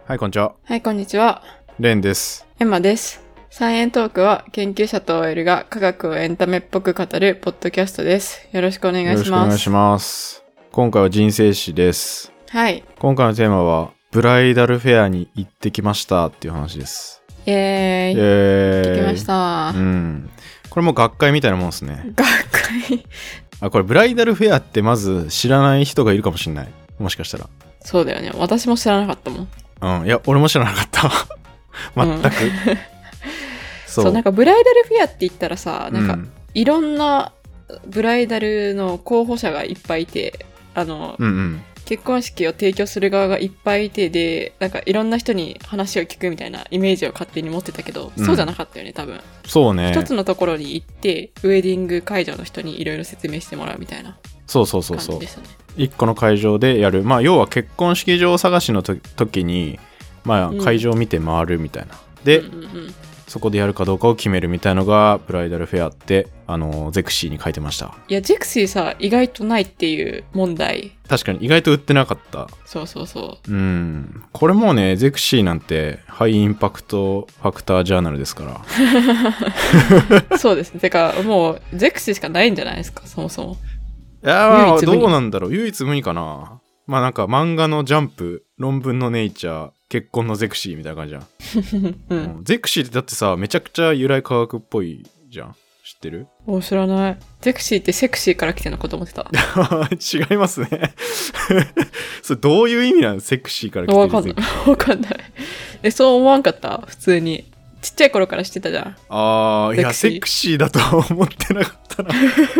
はい、こんにちは。 はい、こんにちは。 レンです。 エマです。サイエントークは研究者と OL が科学をエンタメっぽく語るポッドキャストです。よろしくお願いします。 よろしくお願いします。今回は人生史です。 はい。 今回のテーマは、ブライダルフェアに行ってきましたっていう話です。 イェーイ。行ってきました。 これも学会みたいなもんですね。 学会これブライダルフェアってまず知らない人がいるかもしれない。もしかしたら。 そうだよね。私も知らなかったもん。 いや、俺も知らなかった。全く。 そう、なんかブライダルフェアって言ったらさ、なんかいろんなブライダルの候補者がいっぱいいて、結婚式を提供する側がいっぱいいてで、なんかいろんな人に話を聞くみたいなイメージを勝手に持ってたけど、そうじゃなかったよね、多分。 そうね。 一つのところに行って、ウェディング会場の人にいろいろ説明してもらうみたいな。 そうそう。一個の会場でやる。要は結婚式場探しの時に、会場を見て回るみたいな。で、そこでやるかどうかを決めるみたいのがブライダルフェアってゼクシーに書いてました。 いや、ゼクシーさ、意外とないっていう問題。 確かに意外と売ってなかった。 そう。 これもうね、ゼクシーなんてハイインパクトファクタージャーナルですから。 そうですね。てかもうゼクシーしかないんじゃないですか、そもそも。 いやどうなんだろう。唯一無二かな。なんか漫画のジャンプ、論文のネイチャー、結婚のゼクシーみたいな感じじゃん。ゼクシーってだってさ、めちゃくちゃ由来科学っぽいじゃん。知ってる？ 知らない。ゼクシーってセクシーから来てるのかと思ってた。 違いますね。それどういう意味なの？セクシーから来てる。 わかんない。そう思わんかった？普通に。ちっちゃい頃から知ってたじゃん。 いや、セクシーだと思ってなかったな。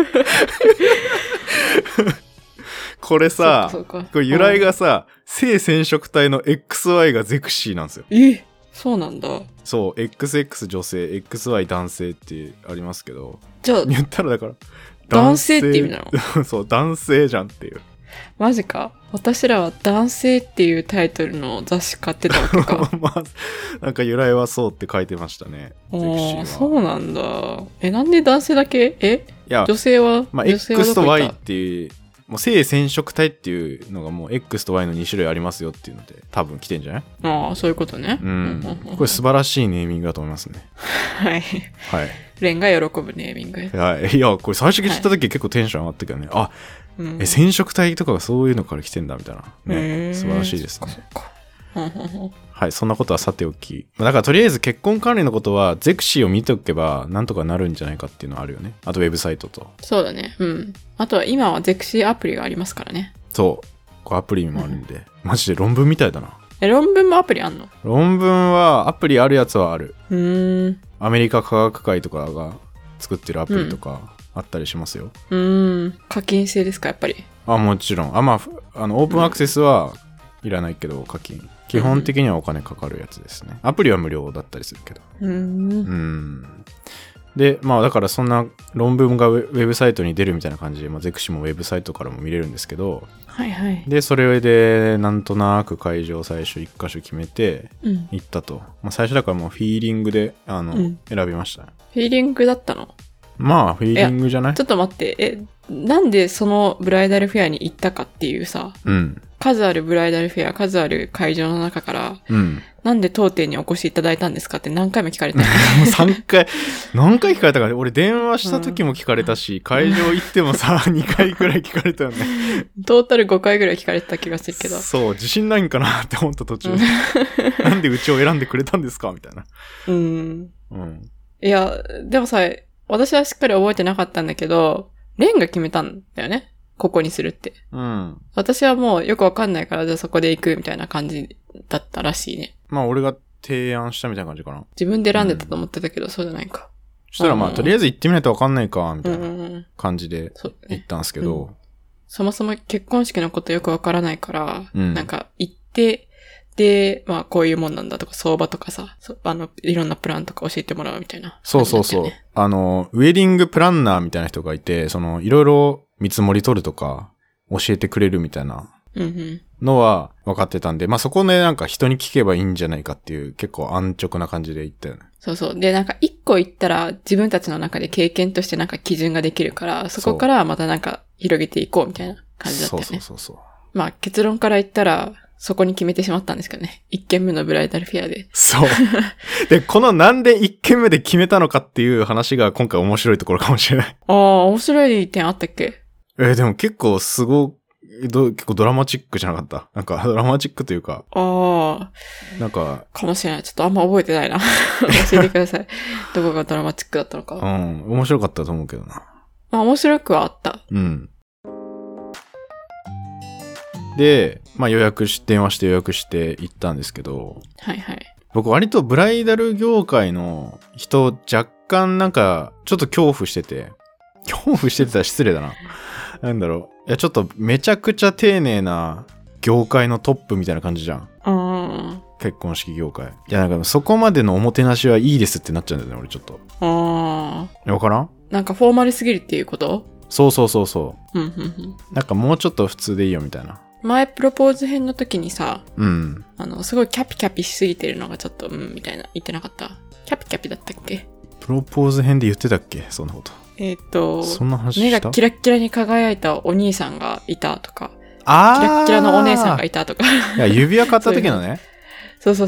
これさ、これ由来がさ、性染色体の XY がゼクシーなんですよ。 そうなんだ。 そう、XX 女性、XY 男性ってありますけど。 じゃあ、 言ったらだから、 男性って意味なの？そう、男性じゃんっていう。 マジか。私らは男性っていうタイトルの雑誌買ってたわけか。 なんか由来はそうって書いてましたね。ゼクシーは。 そうなんだ。なんで男性だけ？いや、女性は、 X と Y っていう、もう性染色体っていうのがもう X と Y の2種類ありますよっていうので多分来てんじゃない？そういうことね。これ素晴らしいネーミングだと思いますね。 はい。レンが喜ぶネーミング。 はい。いや、これ最初聞いた時結構テンション上がったけどね。染色体とかがそういうのから来てんだみたいな。ね。素晴らしいですね。はい、そんなことはさておき。だからとりあえず結婚管理のことはゼクシーを見ておけばなんとかなるんじゃないかっていうのはあるよね。あとウェブサイトと。 そうだね。あとは今はゼクシーアプリがありますからね。 そう。これアプリもあるんで。マジで論文みたいだな。 論文もアプリあんの？ 論文はアプリあるやつはある。アメリカ科学会とかが作ってるアプリとかあったりしますよ。 課金制ですか、やっぱり？ もちろん。オープンアクセスはいらないけど課金。基本的にはお金かかるやつですね。アプリは無料だったりするけど。で、だからそんな論文がウェブサイトに出るみたいな感じで、ゼクシもウェブサイトからも見れるんですけど、で、それでなんとなく会場最初一箇所決めて行ったと。最初だからもうフィーリングで選びました。 フィーリングだったの？ フィーリングじゃない？ ちょっと待って、なんでそのブライダルフェアに行ったかっていうさ、数あるブライダルフェア、数ある会場の中から、なんで当店にお越しいただいたんですかって何回も聞かれたよね。 もう3回、何回聞かれたかね。俺電話した時も聞かれたし、会場行ってもさ、2回くらい聞かれたよね。 トータル5回ぐらい聞かれてた気がするけど。 そう、自信ないんかなって思った途中で。なんでうちを選んでくれたんですかみたいな。いや、でもさ、私はしっかり覚えてなかったんだけど、レンが決めたんだよね。ここにするって。私はもうよくわかんないから、じゃあそこで行くみたいな感じだったらしいね。 俺が提案したみたいな感じかな。 自分で選んでたと思ってたけど、そうじゃないか。 そしたらとりあえず行ってみないとわかんないか、みたいな感じで行ったんですけど。 そもそも結婚式のことよくわからないから、なんか行って、で、こういうもんなんだとか、相場とかさ、いろんなプランとか教えてもらうみたいな、ね。 そう。ウェディングプランナーみたいな人がいて、いろいろ見積もり取るとか、教えてくれるみたいなのは分かってたんで、そこでなんか人に聞けばいいんじゃないかっていう結構安直な感じで言ったよね。 そう。で、なんか一個言ったら自分たちの中で経験としてなんか基準ができるから、そこからまたなんか広げていこうみたいな感じだったよね。 そう。 結論から言ったら、 そこに決めてしまったんですかね。1軒目のブライダルフェアで。 そう。で、このなんで1軒目で決めたのかっていう話が今回面白いところかもしれない。 ああ、面白い点あったっけ？ でも結構結構ドラマチックじゃなかった？なんかドラマチックというか。 ああ。 なんか。 かもしれない。ちょっとあんま覚えてないな。教えてください。どこがドラマチックだったのか。 面白かったと思うけどな。 まあ面白くはあった。 うん。で、まあ電話して予約して行ったんですけど。 はいはい。 僕割とブライダル業界の人若干なんかちょっと恐怖しててたら失礼だな。なんだろう。いやちょっとめちゃくちゃ丁寧な業界のトップみたいな感じじゃん。結婚式業界。いやなんかそこまでのおもてなしはいいですってなっちゃうんだよね、俺ちょっと。わからん？ なんかフォーマルすぎるっていうこと？ そう。なんかもうちょっと普通でいいよみたいな。 前プロポーズ編の時にさ、 うん。 すごいキャピキャピしすぎてるのがちょっと、みたいな言ってなかった？キャピキャピだったっけ？ プロポーズ編で言ってたっけ？そんなこと。そんな話した？ 目がキラッキラに輝いたお兄さんがいたとか、キラッキラのお姉さんがいたとか。 いや、指輪買った時のね。 そう。 そう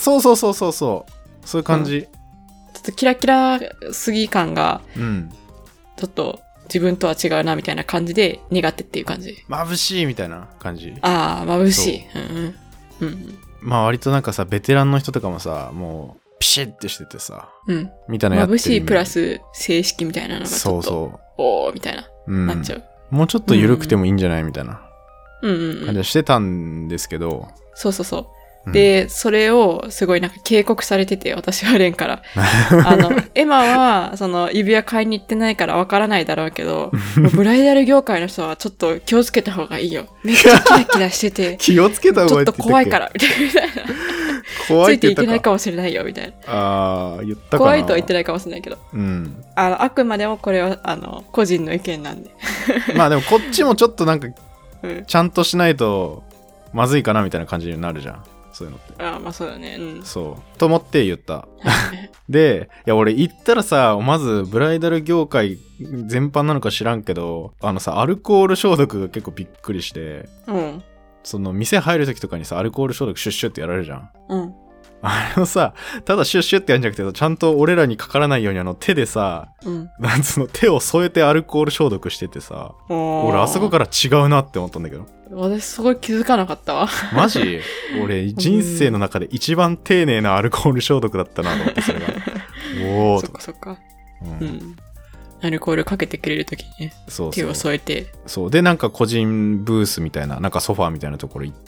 いう感じ。 ちょっとキラキラすぎ感が、ちょっと、自分とは違うなみたいな感じで苦手っていう感じ。 眩しいみたいな感じ。 ああ、眩しい。 まあ割となんかさ、ベテランの人とかもさ、もうピシッてしててさ、みたいなやってる。 眩しいプラス正式みたいなのがちょっと、おーみたいな、なっちゃう。 もうちょっと緩くてもいいんじゃないみたいな感じはしてたんですけど。 そう。で、それをすごいなんか警告されてて、私はレンから。エマは、指輪買いに行ってないからわからないだろうけど、ブライダル業界の人はちょっと気をつけた方がいいよ。めっちゃキラキラしてて。 気をつけた方がいいってちょっと怖いから、みたいな。 怖いって言ったか。 ついていけないかもしれないよ、みたいな。 言ったかな。 怖いとは言ってないかもしれないけど。あくまでもこれは、個人の意見なんで。 まあでもこっちもちょっとなんか、ちゃんとしないと、まずいかな、みたいな感じになるじゃん。そういうのって。 まあそうだね。 そうと思って言った。で、いや俺行ったらさ、まずブライダル業界全般なのか知らんけど、アルコール消毒が結構びっくりして、店入る時とかにさ、アルコール消毒シュッシュってやられるじゃん。あれをさ、ただシュッシュってやるんじゃなくて、ちゃんと俺らにかからないように手でさ、なんつうの、手を添えてアルコール消毒しててさ、俺あそこから違うなって思ったんだけど。 私すごい気づかなかったわ。 マジ？俺人生の中で一番丁寧なアルコール消毒だったなと思って、それが。おー。 そっか。アルコールかけてくれるときにね、手を添えて。 そう。で、なんか個人ブースみたいな、なんかソファーみたいなところ行って、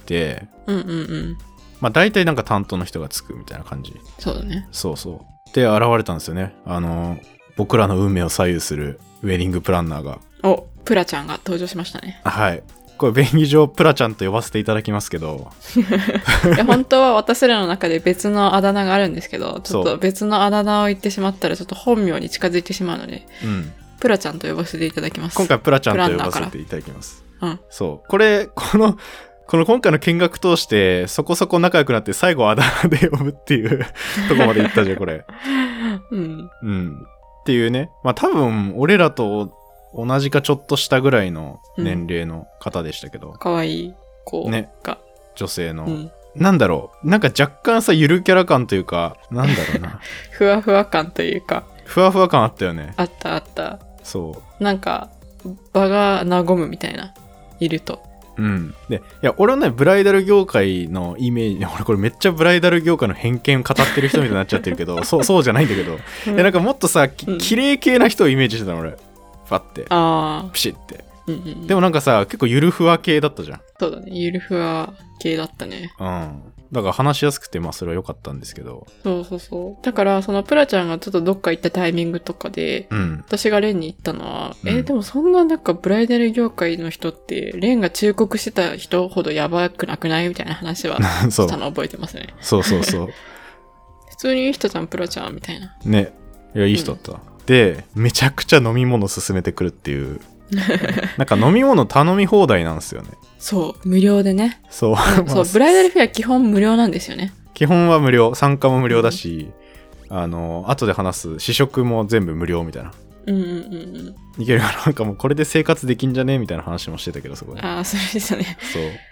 まあ大体なんか担当の人がつくみたいな感じ。 そうだね。 そう。で、現れたんですよね。僕らの運命を左右するウェディングプランナーが。 プラちゃんが登場しましたね。 はい。これ便宜上プラちゃんと呼ばせていただきますけど。 いや本当は私らの中で別のあだ名があるんですけど、ちょっと別のあだ名を言ってしまったらちょっと本名に近づいてしまうので、プラちゃんと呼ばせていただきます。 今回プラちゃんと呼ばせていただきます。そう。この今回の見学通してそこそこ仲良くなって最後あだ名で呼ぶっていうとこまで行ったじゃん、これ。っていうね。まあ多分俺らと同じかちょっとしたぐらいの年齢の方でしたけど。 可愛い子が。ね。 女性の。なんだろう。なんか若干さ、ゆるキャラ感というか、なんだろうな。 ふわふわ感というか。 ふわふわ感あったよね。 あった。 そう。 なんか、場が和むみたいな。いると。 で、いや、俺はね、ブライダル業界のイメージ、俺これめっちゃブライダル業界の偏見語ってる人みたいになっちゃってるけど、そうじゃないんだけど。いや、なんかもっとさ、綺麗系な人をイメージしてたの、俺。パッて。ピシッて。でもなんかさ、結構ゆるふわ系だったじゃん。 そうだね。ゆるふわ系だったね。 だから話しやすくて、まあそれは良かったんですけど。 そう。だから、そのプラちゃんがちょっとどっか行ったタイミングとかで、私がレンに行ったのは、でもそんななんかブライダル業界の人って、レンが忠告してた人ほどやばくなくないみたいな話はしたの覚えてますね。そう。普通にいい人じゃん、プラちゃんみたいな。 ね。いや、いい人だった。で、めちゃくちゃ飲み物勧めてくるっていう。なんか飲み物頼み放題なんですよね。 そう、無料でね。 そう。 ブライダルフェア基本無料なんですよね。 基本は無料、参加も無料だし、後で話す試食も全部無料みたいな。いけるからなんかもうこれで生活できんじゃねみたいな話もしてたけど、そこで。 それですよね。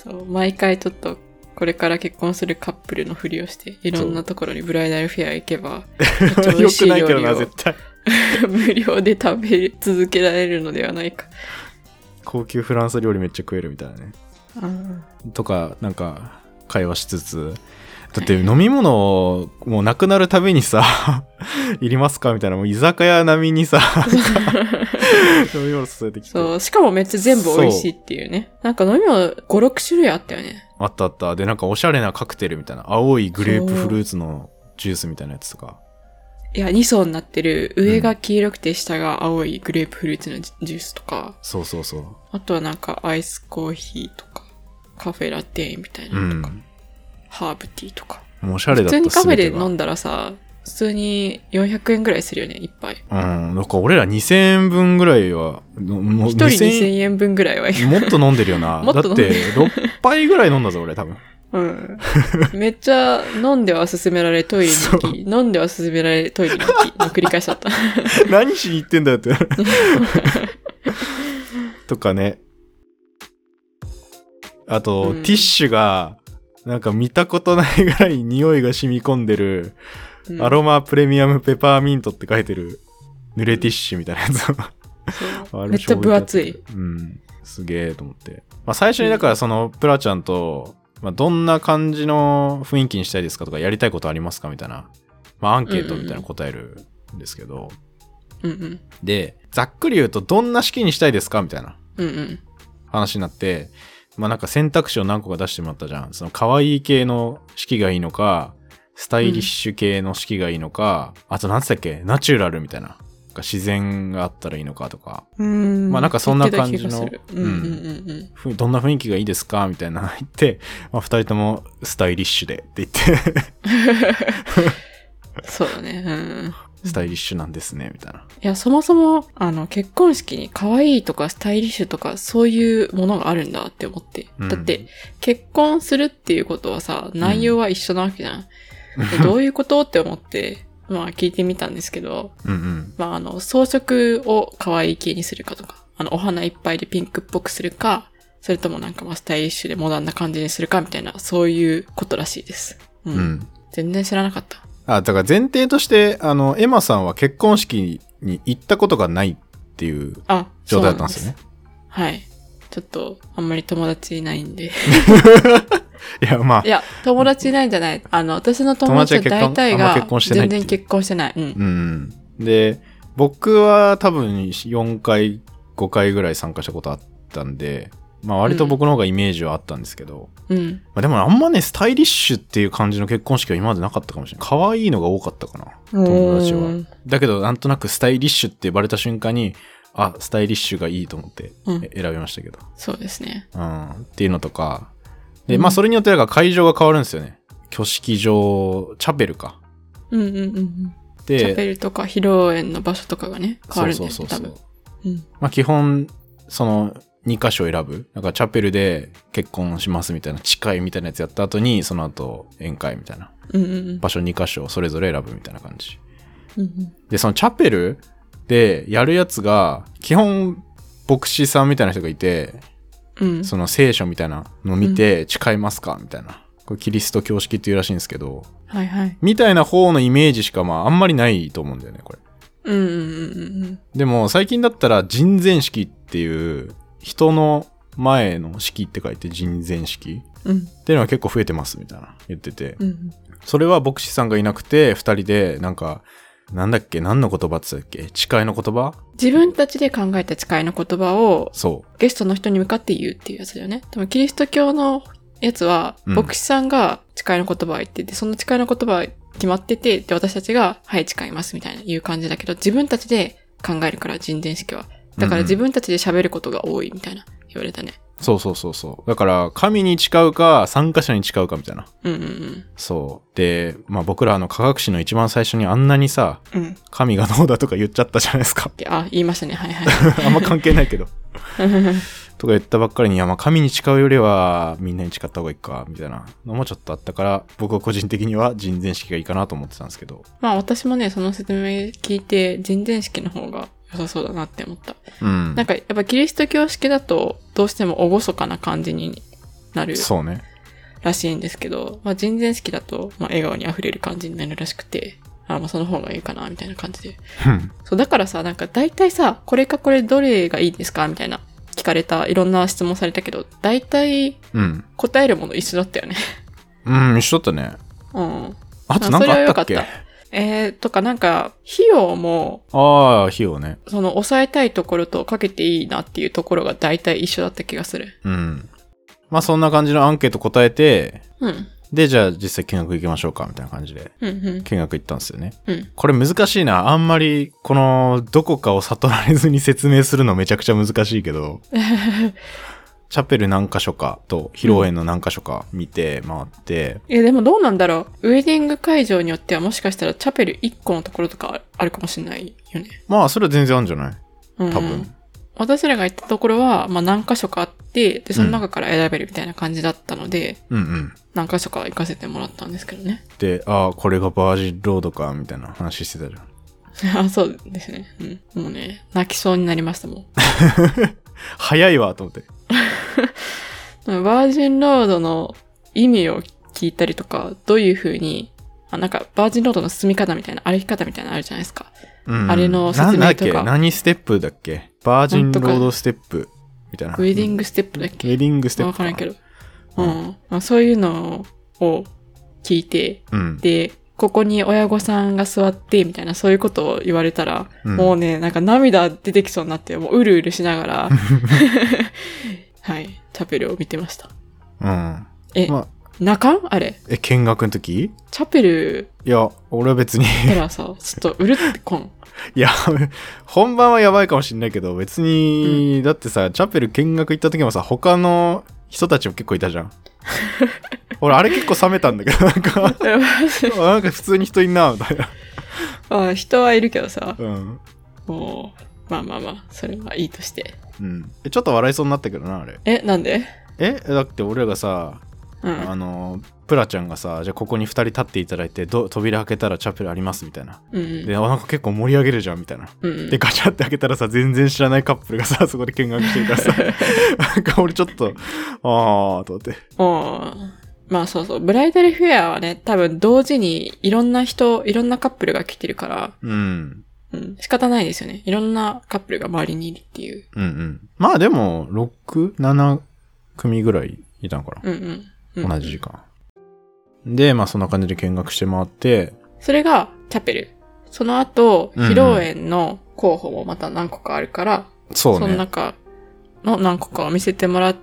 そう、毎回ちょっと、これから結婚するカップルのふりをして、いろんなところにブライダルフェア行けば、 よくないけどな、絶対。 無料で食べ続けられるのではないか。 高級フランス料理めっちゃ食えるみたいなね。とか、なんか、会話しつつ、だって飲み物もうなくなるたびにさ、いりますかみたいな、もう居酒屋並みにさ、飲み物注いできて。 そう、しかもめっちゃ全部美味しいっていうね。なんか飲み物5、6種類あったよね。 あったあった。で、なんかおしゃれなカクテルみたいな。青いグレープフルーツのジュースみたいなやつとか。 いや、2層になってる、上が黄色くて下が青いグレープフルーツのジュースとか。 そうそうそう。 あとはなんかアイスコーヒーとか、カフェラテみたいなのとか、ハーブティーとか。 もうおしゃれだった。 普通にカフェで飲んだらさ、普通に400円ぐらいするよね、一杯。 なんか俺ら2000円分ぐらいは、 もう一人2000円分ぐらいは。 もっと飲んでるよな。だって6杯ぐらい飲んだぞ、俺多分。 めっちゃ飲んでは勧められトイレに行き、飲んでは勧められトイレに行き、繰り返しちゃった。 何しに行ってんだよって。とかね。あと、ティッシュが、なんか見たことないぐらい匂いが染み込んでる、アロマプレミアムペパーミントって書いてる濡れティッシュみたいなやつ。 めっちゃ分厚い。 すげえと思って。まあ最初にだからそのプラちゃんと、まあどんな感じの雰囲気にしたいですかとかやりたいことありますかみたいな。まあアンケートみたいなの答えるんですけど。で、ざっくり言うとどんな式にしたいですかみたいな話になって、まあなんか選択肢を何個か出してもらったじゃん。その可愛い系の式がいいのか、スタイリッシュ系の式がいいのか、あと何つったっけナチュラルみたいな。なんか自然があったらいいのかとか。まあなんかそんな感じの、どんな雰囲気がいいですかみたいなの言って、まあ二人ともスタイリッシュでって言って。 そうだね。 スタイリッシュなんですね、みたいな。いや、そもそも、結婚式に可愛いとかスタイリッシュとかそういうものがあるんだって思って。だって、結婚するっていうことはさ、内容は一緒なわけじゃん。どういうことって思って、まあ聞いてみたんですけど、まあ装飾を可愛い系にするかとか、お花いっぱいでピンクっぽくするか、それともなんかまあスタイリッシュでモダンな感じにするかみたいな、そういうことらしいです。全然知らなかった。 だから前提として、エマさんは結婚式に行ったことがないっていう状態だったんですよね。 はい。ちょっと、あんまり友達いないんで。 いや、まあ。 いや、友達いないんじゃない。私の友達は大体が全然結婚してない。 で、僕は多分4回、5回ぐらい参加したことあったんで、まあ割と僕の方がイメージはあったんですけど、まあでもあんまね、スタイリッシュっていう感じの結婚式は今までなかったかもしれない。可愛いのが多かったかな、友達は。だけどなんとなくスタイリッシュって呼ばれた瞬間に、スタイリッシュがいいと思って選びましたけど。 そうですね。 っていうのとか。で、まあそれによってなんか会場が変わるんですよね。挙式場、チャペルか。 で、チャペルとか披露宴の場所とかがね、変わるんだよね、多分。 まあ基本、その2箇所選ぶ。なんかチャペルで結婚しますみたいな、誓いみたいなやつやった後に、その後宴会みたいな。場所2箇所それぞれ選ぶみたいな感じ。で、そのチャペルでやるやつが、基本牧師さんみたいな人がいて、その聖書みたいなのを見て、誓いますかみたいな。これキリスト教式っていうらしいんですけど、みたいな方のイメージしかまああんまりないと思うんだよね、これ。でも最近だったら人前式っていう人の前の式って書いて人前式、っていうのは結構増えてますみたいな言ってて、それは牧師さんがいなくて2人でなんかなんだっけ何の言葉って言ったっけ誓いの言葉自分たちで考えた誓いの言葉をゲストの人に向かって言うっていうやつだよね。でもキリスト教のやつは牧師さんが誓いの言葉を言ってて、その誓いの言葉は決まってて、で私たちがはい誓いますみたいないう感じだけど、自分たちで考えるから人前式は。だから自分たちで喋ることが多いみたいな言われたね。 そう。だから、神に誓うか、参加者に誓うかみたいな。そう。で、まあ僕ら科学史の一番最初にあんなにさ、神がどうだとか言っちゃったじゃないですか。 言いましたね。 あんま関係ないけど。とか言ったばっかりに、まあ神に誓うよりはみんなに誓った方がいいか、みたいなのもちょっとあったから、僕は個人的には人前式がいいかなと思ってたんですけど。 まあ私もね、その説明聞いて、人前式の方が良さそうだなって思った。なんかやっぱキリスト教式だとどうしても厳かな感じになるらしいんですけど、まあ、人前式だと、まあ、笑顔に溢れる感じになるらしくて、まあその方がいいかなみたいな感じで。そうだからさ、なんか大体さ、これかこれどれがいいですかみたいな聞かれた、いろんな質問されたけど、大体答えるもの一緒だったよね。 一緒だったね。あとなんかあったっけ？ とかなんか、費用も、 費用ね。 その抑えたいところとかけていいなっていうところが大体一緒だった気がする。 まあそんな感じのアンケート答えて、で、じゃあ実際見学行きましょうかみたいな感じで、見学行ったんですよね。これ難しいな。あんまり、この、どこかを悟られずに説明するのめちゃくちゃ難しいけど、チャペル何箇所かと、披露宴の何箇所か見て回って。 でもどうなんだろう。ウェディング会場によってはもしかしたらチャペル1個のところとかあるかもしれないよね。 まあ、それは全然あるんじゃない？多分。 私らが行ったところは、まあ何箇所かあって、で、その中から選べるみたいな感じだったので、何箇所か行かせてもらったんですけどね。 で、これがバージンロードか、みたいな話してたじゃん。 そうですね。もうね、泣きそうになりましたもん。 早いわ、と思って。 バージンロードの意味を聞いたりとか、どういう風に、なんかバージンロードの進み方みたいな、歩き方みたいなのあるじゃないですか。あれの説明とか。 なんだっけ？何ステップだっけ？バージンロードステップみたいな。 ウェディングステップだっけ？ ウェディングステップ。 わからんけど。まあ、そういうのを聞いて、で、ここに親御さんが座って、みたいな、そういうことを言われたら、もうね、なんか涙出てきそうになって、もううるうるしながら、はい、チャペルを見てました。泣かん？あれ。 見学の時？ チャペル。 いや、俺は別に。 だからさ、ちょっとうるってこん。 いや、本番はやばいかもしんないけど、別に、だってさ、チャペル見学行った時もさ、他の人たちも結構いたじゃん。俺、あれ結構冷めたんだけど、なんか普通に人いんな、みたいな。 人はいるけどさ。もう、まあ、それはいいとして。 ちょっと笑いそうになったけどな、あれ。 なんで？ だって俺らがさ、プラちゃんがさ、じゃあここに2人立っていただいて、扉開けたらチャペルありますみたいな。で、なんか結構盛り上げるじゃんみたいな。で、ガチャって開けたらさ、全然知らないカップルがさ、そこで見学してるからさ、なんか俺ちょっと、と思って。 まあそうそう、ブライダルフェアはね、多分同時にいろんなカップルが来てるから、仕方ないですよね。いろんなカップルが周りにいるっていう。 まあでも、6、7組ぐらいいたのかな。同じ時間。で、まあそんな感じで見学して回って。 それがチャペル。その後、披露宴の候補もまた何個かあるから、 そうね。 その中の何個かを見せてもらって、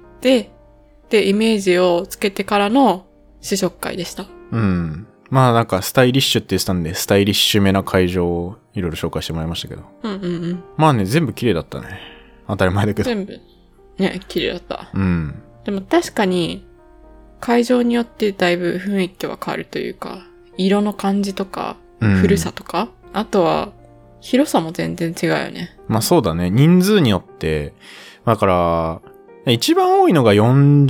で、イメージをつけてからの試食会でした。 まあなんかスタイリッシュって言ってたんで、スタイリッシュめな会場をいろいろ紹介してもらいましたけど。まあね、全部綺麗だったね。当たり前だけど。 全部、ね、綺麗だった。でも確かに、会場によってだいぶ雰囲気は変わるというか、色の感じとか、古さとか、あとは、広さも全然違うよね。 まあそうだね。人数によって、だから、一番多いのが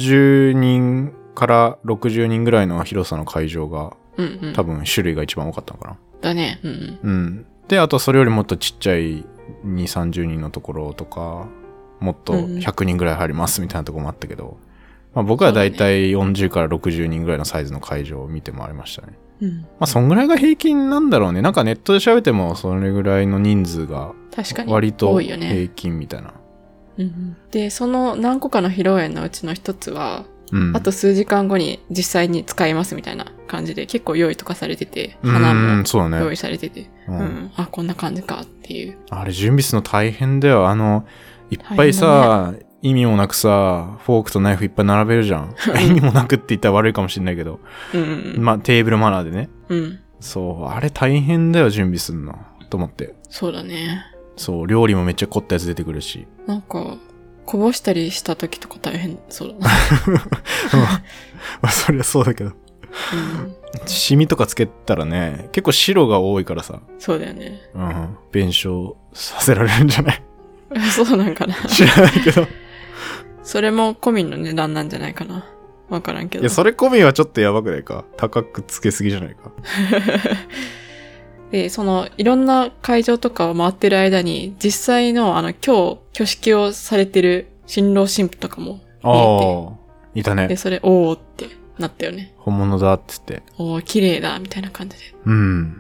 40人から60人ぐらいの広さの会場が、多分種類が一番多かったのかな。 だね。 で、あとそれよりもっとちっちゃい2、30人のところとか、もっと100人ぐらい入りますみたいなところもあったけど、まあ、僕はだいたい40から60人ぐらいのサイズの会場を見て回りましたね。まあそんぐらいが平均なんだろうね。なんかネットで調べてもそれぐらいの人数が割と平均みたいな。 で、その何個かの披露宴のうちの一つは、あと数時間後に実際に使いますみたいな感じで結構用意とかされてて、花も用意されてて、こんな感じかっていう。 あれ準備するの大変だよ。いっぱいさ、意味もなくさ、フォークとナイフいっぱい並べるじゃん。意味もなくって言ったら悪いかもしれないけど。まあ、テーブルマナーでね。そう、あれ大変だよ、準備すんの。と思って。 そうだね。 そう、料理もめっちゃ凝ったやつ出てくるし。 なんか、こぼしたりした時とか大変そうだな。 まあ、そりゃそうだけど。シミとかつけたらね、結構白が多いからさ。 そうだよね。 弁償させられるんじゃない？ そうなんかな。 知らないけど。 それも込みの値段なんじゃないかな。わからんけど。 いや、それ込みはちょっとやばくないか。高くつけすぎじゃないか。 で、いろんな会場とかを回ってる間に、実際の今日、挙式をされてる新郎新婦とかも見えて。 いたね。 で、それ、おーってなったよね。 本物だって言って。 おー、綺麗だ、みたいな感じで。 うん。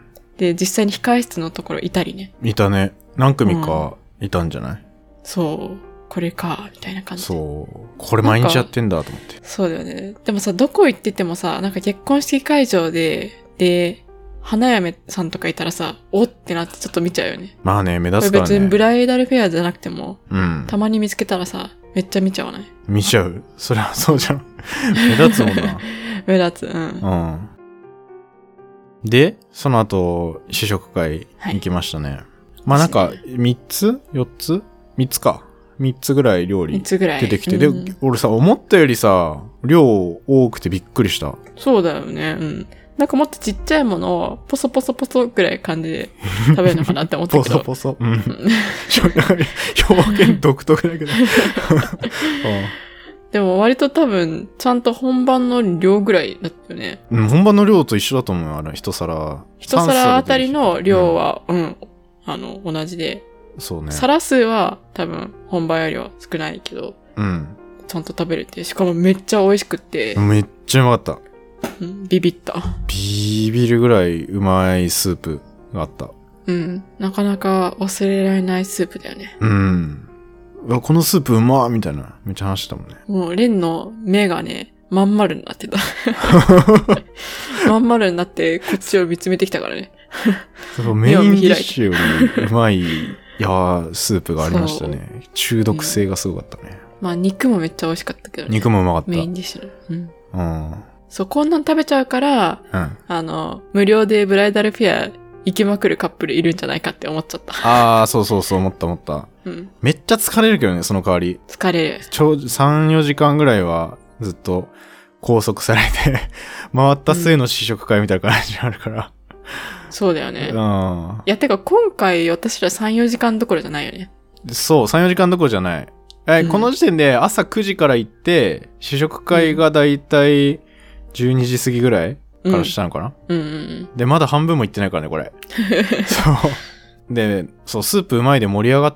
で、実際に控室のところいたりね。 いたね。何組かいたんじゃない、 そう。これか、みたいな感じで。 そう。これ毎日やってんだと思って。 そうだよね。でもさ、どこ行っててもさ、なんか結婚式会場で、花嫁さんとかいたらさ、おってなってちょっと見ちゃうよね。 まあね、目立つからね。 別にブライダルフェアじゃなくても、 うん。 たまに見つけたらさ、めっちゃ見ちゃわない？ 見ちゃう。そりゃそうじゃん。目立つもんな。 目立つ、うん。 うん。で、その後、試食会行きましたね。はい、まあなんか、3つ ?4 つ ?3 つか。3つぐらい料理出てきて。で、俺さ、思ったよりさ、量多くてびっくりした。 そうだよね。うん。なんかもっとちっちゃいものをポソポソポソぐらい感じで食べるのかなって思ったけど。 ポソポソ。うん。表現独特だけど。 でも割と多分、ちゃんと本番の量ぐらいだったよね。 うん、本番の量と一緒だと思うよ、あれ、一皿。 一皿あたりの量は、同じで。 そうね。 皿数は多分、本番よりは少ないけど。 うん。 ちゃんと食べれて、しかもめっちゃ美味しくって。 めっちゃうまかった。 うん、ビビった。 ビビるぐらいうまいスープがあった。 うん。なかなか忘れられないスープだよね。 うん。このスープうまーみたいな。めっちゃ話してたもんね。 もう、レンの目がね、まん丸になってた。まん丸になって、こっちを見つめてきたからね。 メインディッシュよりうまい、スープがありましたね。中毒性がすごかったね。 まあ、肉もめっちゃ美味しかったけどね。 肉もうまかった。 メインディッシュの。 うん。 そう、こんなん食べちゃうから、無料でブライダルフェア行きまくるカップルいるんじゃないかって思っちゃった。 ああ、そうそうそう、思った。うん。めっちゃ疲れるけどね、その代わり。 疲れる。 3、4時間ぐらいはずっと拘束されて、回った末の試食会みたいな感じになるから。 そうだよね。 うん。 いや、てか今回私ら3、4時間どころじゃないよね。 そう、3、4時間どころじゃない。この時点で朝9時から行って、試食会がだいたい12時過ぎぐらいからしたのかな、で、まだ半分も行ってないからね、これ。そう。で、そう、スープうまいで盛り上がって、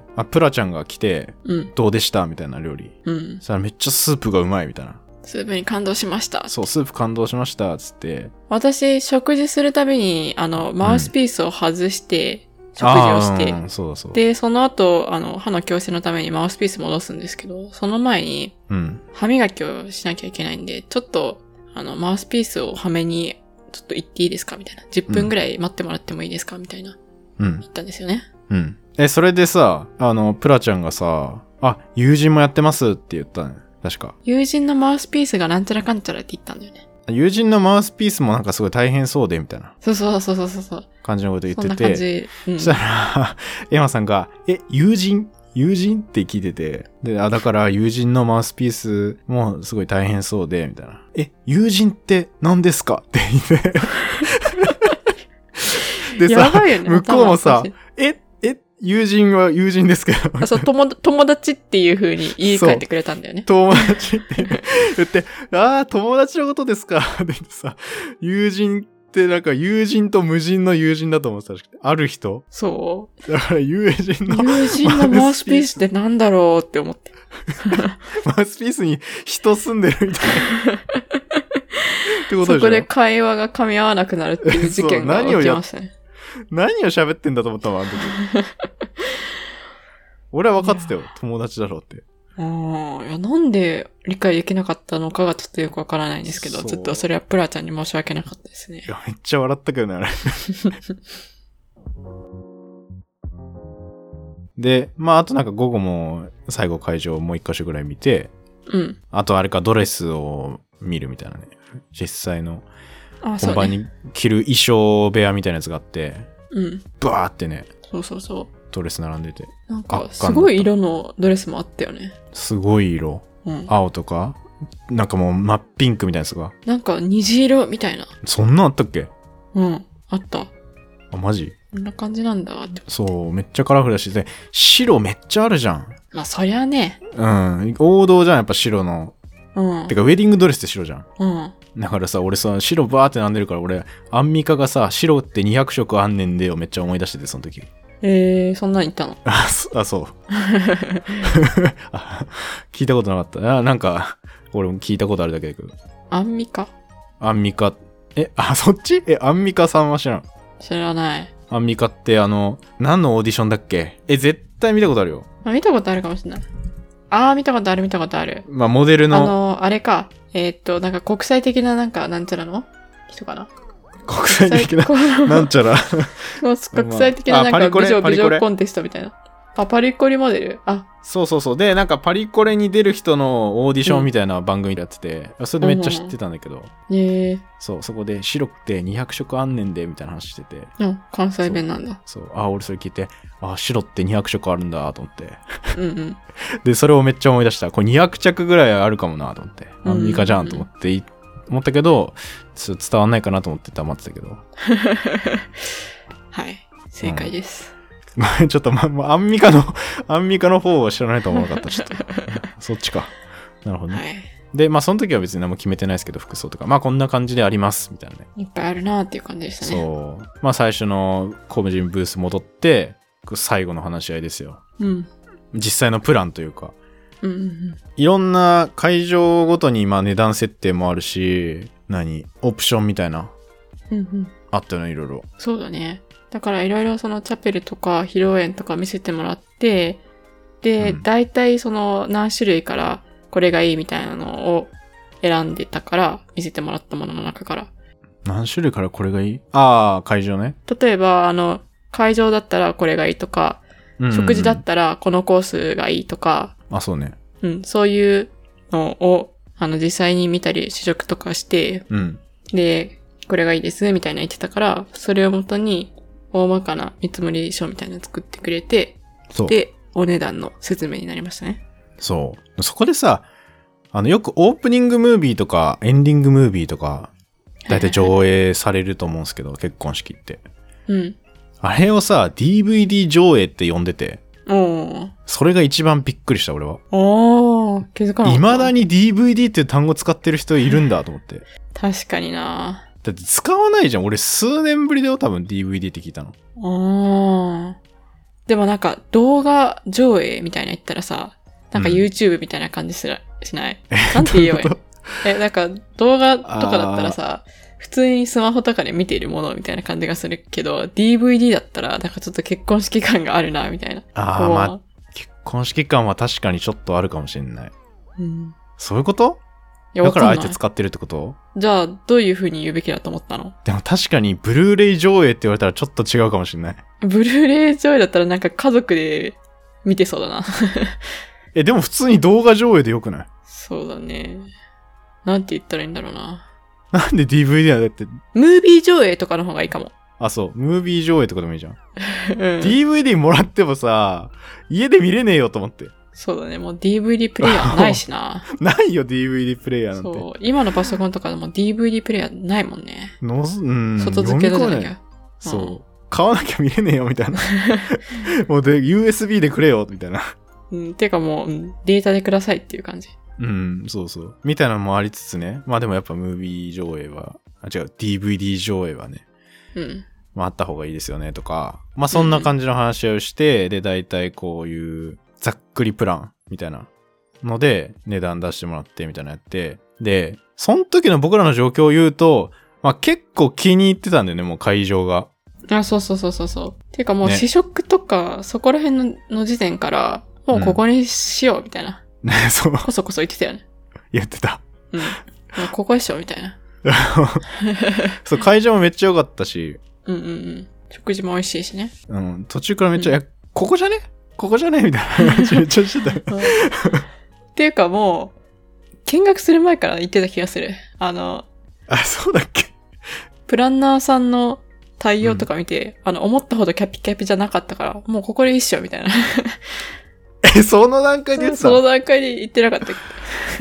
プラちゃんが来て、どうでしたみたいな料理。そしたらめっちゃスープがうまいみたいな。 スープに感動しました。 そう、スープ感動しました、つって。 私、食事するたびに、マウスピースを外して、食事をして、 そう。 で、その後、歯の矯正のためにマウスピース戻すんですけど、その前に、歯磨きをしなきゃいけないんで、ちょっと、マウスピースをはめに、ちょっと行っていいですかみたいな。10分ぐらい待ってもらってもいいですかみたいな。言ったんですよね。 それでさ、プラちゃんがさ、友人もやってますって言ったね。確か。 友人のマウスピースがなんちゃらかんちゃらって言ったんだよね。 友人のマウスピースもなんかすごい大変そうで、みたいな。 そう。 感じのこと言ってて。 そんな感じ。 そしたら、エマさんが、友人って聞いてて。で、だから友人のマウスピースもすごい大変そうで、みたいな。友人って何ですかって言って。でさ、向こうもさ、友人は友人ですけど。 そう、友達っていう風に言い換えてくれたんだよね。 友達って言って、友達のことですかって言ってさ、友人ってなんか友人と無人の友人だと思ってたらしくて、ある人？ そう。 だから友人のマウスピースってなんだろうって思って。 マウスピースに人住んでるみたいな。ってことでしょ？ そこで会話が噛み合わなくなるっていう事件が起きましたね。 何を喋ってんだと思ったわ、あの時。俺は分かってたよ、友達だろうって。 いや、なんで理解できなかったのかがちょっとよくわからないんですけど、ちょっとそれはプラちゃんに申し訳なかったですね。 いや、めっちゃ笑ったけどね、あれ。で、あとなんか午後も最後会場もう一箇所ぐらい見て、あとあれかドレスを見るみたいなね。実際の本番に着る衣装部屋みたいなやつがあって、バーってね。 そう。 ドレス並んでて。 なんか、すごい色のドレスもあったよね。 すごい色。青とか、なんかもう真っピンクみたいなやつが。 なんか虹色みたいな。 そんなんあったっけ？ あった。 マジ？ こんな感じなんだって。 そう、めっちゃカラフルだし、で、白めっちゃあるじゃん。 まあ、そりゃね。 王道じゃん、やっぱ白の。てか、ウェディングドレスって白じゃん。だからさ、俺さ、白バーって並んでるから、俺、アンミカがさ、白って200色あんねんでよ、めっちゃ思い出してて、その時。 そんなに言ったの？ そう。聞いたことなかった。なんか、 俺も聞いたことあるだけだけど。 アンミカ？ アンミカ、そっち？アンミカさんは知らん。 知らない。 アンミカって何のオーディションだっけ？絶対見たことあるよ。 見たことあるかもしれない。見たことある。 まあ、モデルの。 あれか。なんか国際的ななんちゃらの人かな。 国際的ななんちゃら。 国際的ななんか美女コンテストみたいな。パリコレモデル？ そう。で、なんかパリコレに出る人のオーディションみたいな番組やってて、それでめっちゃ知ってたんだけど。そう、そこで白くて200色あんねんで、みたいな話してて。 関西弁なんだ。 そう。俺それ聞いて、白って200色あるんだ、と思って。 で、 それをめっちゃ思い出した。これ200着ぐらいあるかもな、と思って。アンミカじゃん、と思ったけど、ちょっと伝わんないかなと思って黙ってたけど。 はい。正解です。 ちょっとアンミカの方は知らないと思わなかった。ちょっと。そっちか。なるほどね。はい。で、その時は別に何も決めてないですけど、服装とか。こんな感じであります、みたいなね。 いっぱいあるなーっていう感じでしたね。 そう。最初の個人ブース戻って、最後の話し合いですよ。実際のプランというか。いろんな会場ごとに値段設定もあるし、オプションみたいな。あったよね、いろいろ。 そうだね。だからいろいろそのチャペルとか披露宴とか見せてもらって、で、大体その何種類からこれがいいみたいなのを選んでたから、見せてもらったものの中から。 何種類からこれがいい？会場ね。 例えば、会場だったらこれがいいとか、食事だったらこのコースがいいとか。 そうね。 そういうのを、実際に見たり試食とかして、で、これがいいですみたいな言ってたから、それをもとに大まかな見積もり書みたいなの作ってくれて、で、お値段の説明になりましたね。そう。 そこでさ、よくオープニングムービーとかエンディングムービーとか、だいたい上映されると思うんですけど、結婚式って。あれをさ、DVD 上映って呼んでて、それが一番びっくりした、俺は。 気づかなかった。 未だに DVD っていう単語使ってる人いるんだと思って。 確かにな。 だって使わないじゃん。俺数年ぶりだよ、多分 DVD って聞いたの。 でもなんか動画上映みたいな言ったらさ、なんか YouTube みたいな感じしない？なんて言えばいい？なんか動画とかだったらさ、普通にスマホとかで見ているものみたいな感じがするけど、DVD だったらなんかちょっと結婚式感があるな、みたいな。 結婚式感は確かにちょっとあるかもしれない。そういうこと？だからあえて使ってるってこと？ じゃあ、どういう風に言うべきだと思ったの？ でも確かに、ブルーレイ上映って言われたらちょっと違うかもしれない。 ブルーレイ上映だったらなんか家族で見てそうだな。 でも普通に動画上映でよくない？ そうだね。なんて言ったらいいんだろうな。 なんで DVD なんだって。 ムービー上映とかの方がいいかも。 そう。ムービー上映とかでもいいじゃん。DVD もらってもさ、家で見れねえよと思って。 そうだね。もう DVD プレイヤーないしな。 ないよ、DVD プレイヤーなんて。 そう。今のパソコンとかでも DVD プレイヤーないもんね。外付けだじゃなきゃ。 そう。買わなきゃ見れねえよ、みたいな。もうUSB でくれよ、みたいな。 てかもう、データでくださいっていう感じ。 そうそう。みたいなのもありつつね。でもやっぱムービー上映は、DVD 上映はね。あった方がいいですよね、とか。そんな感じの話し合いをして、で、大体こういう、ざっくりプランみたいなので値段出してもらってみたいなやって、で、その時の僕らの状況を言うと、結構気に入ってたんだよね、もう会場が。 そう。てかもう試食とか、そこら辺の時点から、もうここにしようみたいな。 そう。 こそ言ってたよね。 言ってた。 もうここでしょみたいな。 そう、会場もめっちゃ良かったし。 食事も美味しいしね。 途中からめっちゃ、ここじゃねみたいな話めっちゃしてたよ。 っていうかもう、見学する前から言ってた気がする。 そうだっけ？ プランナーさんの対応とか見て、思ったほどキャピキャピじゃなかったから、もうここでいいっしょ、みたいな。 その段階で言ってた？ その段階で言ってなかった。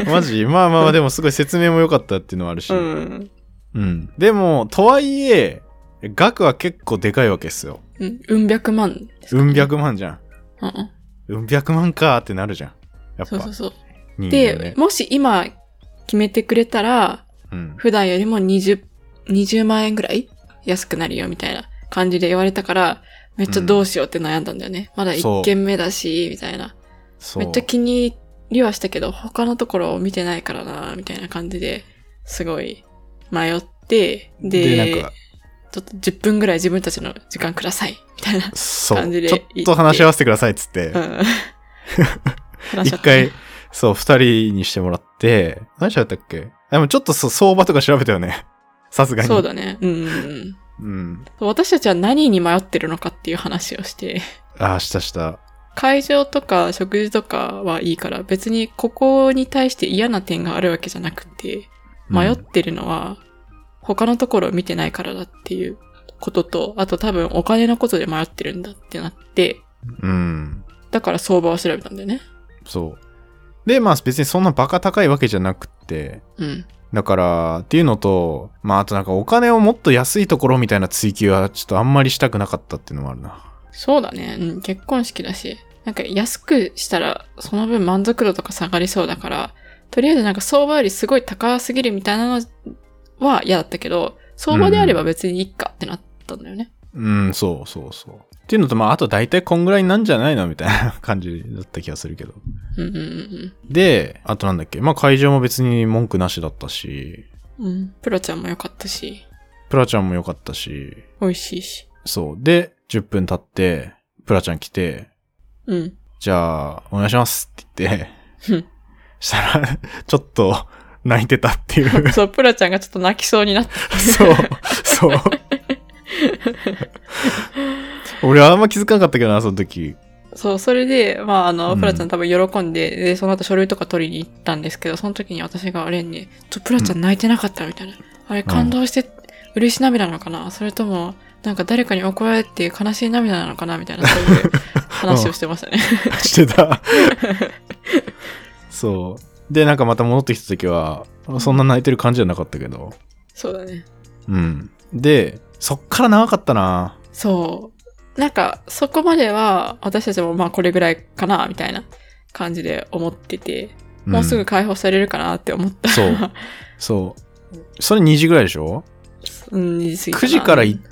マジ？でもすごい説明も良かったっていうのはあるし。でも、とはいえ、額は結構でかいわけっすよ。 百万ですかね。 百万じゃん。百万かーってなるじゃん。やっぱ。 そう。で、もし今決めてくれたら、普段よりも20万円ぐらい安くなるよみたいな感じで言われたから、めっちゃどうしようって悩んだんだよね。まだ1軒目だし、みたいな。めっちゃ気に入っりはしたけど、他のところを見てないからな、みたいな感じで、すごい迷って、で、なんか、ちょっと10分ぐらい自分たちの時間ください、みたいな感じで。 ちょっと話し合わせてください、つって。一回、そう、2人にしてもらって、何しゃべったっけ？でもちょっと相場とか調べたよね。さすがに。 そうだね。私たちは何に迷ってるのかっていう話をして。 した。 会場とか食事とかはいいから、別にここに対して嫌な点があるわけじゃなくて、迷ってるのは他のところを見てないからだっていうことと、あと多分お金のことで迷ってるんだってなって、だから相場を調べたんだよね。 そう。で、まあ別にそんなバカ高いわけじゃなくて、だからっていうのと、まああとなんかお金をもっと安いところみたいな追求はちょっとあんまりしたくなかったっていうのもあるな。 そうだね。結婚式だし、なんか安くしたらその分満足度とか下がりそうだから、とりあえずなんか相場よりすごい高すぎるみたいなのは嫌だったけど、相場であれば別にいいかってなったんだよね。 そう。っていうのと、まああと大体こんぐらいなんじゃないのみたいな感じだった気がするけど。で、あとなんだっけ、まあ会場も別に文句なしだったし。 プラちゃんも良かったし。美味しいし。 そう。で、10分経って、プラちゃん来て、じゃあ、お願いしますって言って、したら、ちょっと泣いてたっていう。 そう、プラちゃんがちょっと泣きそうになった。 そう。俺はあんま気づかなかったけどな、その時。 そう、それで、まあ、プラちゃん多分喜んで、で、その後書類とか取りに行ったんですけど、その時に私がレンに、プラちゃん泣いてなかったみたいな。あれ、感動して、嬉し涙なのかな、それとも、なんか誰かに怒られて悲しい涙なのかなみたいな、そういう話をしてましたね。 してた。そう。で、なんかまた戻ってきた時は、そんな泣いてる感じじゃなかったけど。 そうだね。 で、そっから長かったな。 そう。なんか、そこまでは、私たちもまあこれぐらいかな、みたいな感じで思ってて、もうすぐ解放されるかなって思った。 そう。それ2時ぐらいでしょ ？2時過ぎかな。 9時から行って、